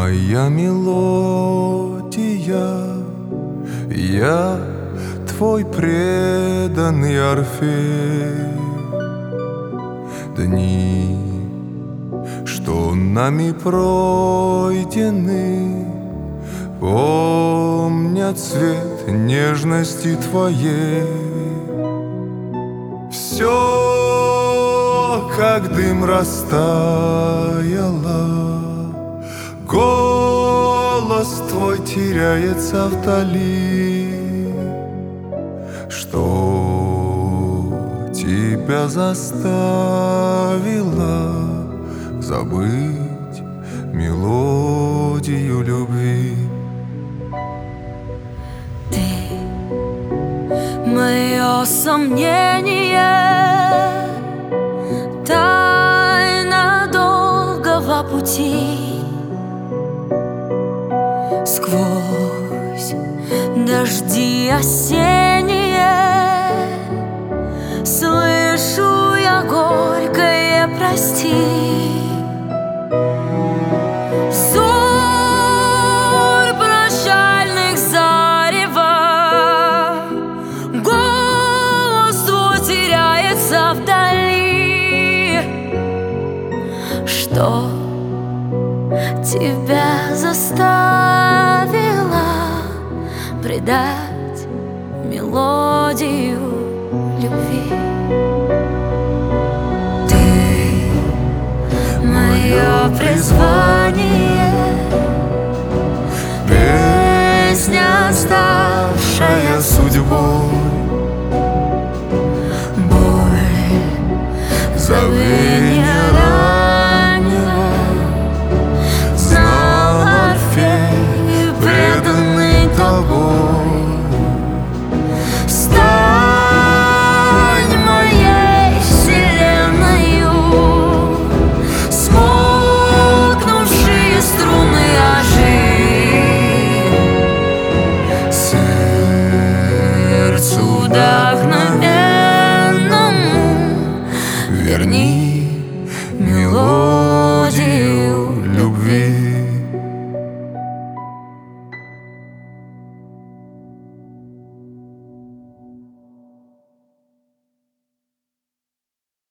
моя мелодия, я твой преданный Орфей. Дни, что нами пройдены, помнят цвет нежности твоей. Все, как дым, растаяло, голос твой теряется вдали. Что тебя заставило забыть мелодию любви? Мое сомнение, тайна долгого пути. Сквозь дожди осенние слышу я горькое прости. Что тебя заставило предать мелодию любви? Ты мое призвание.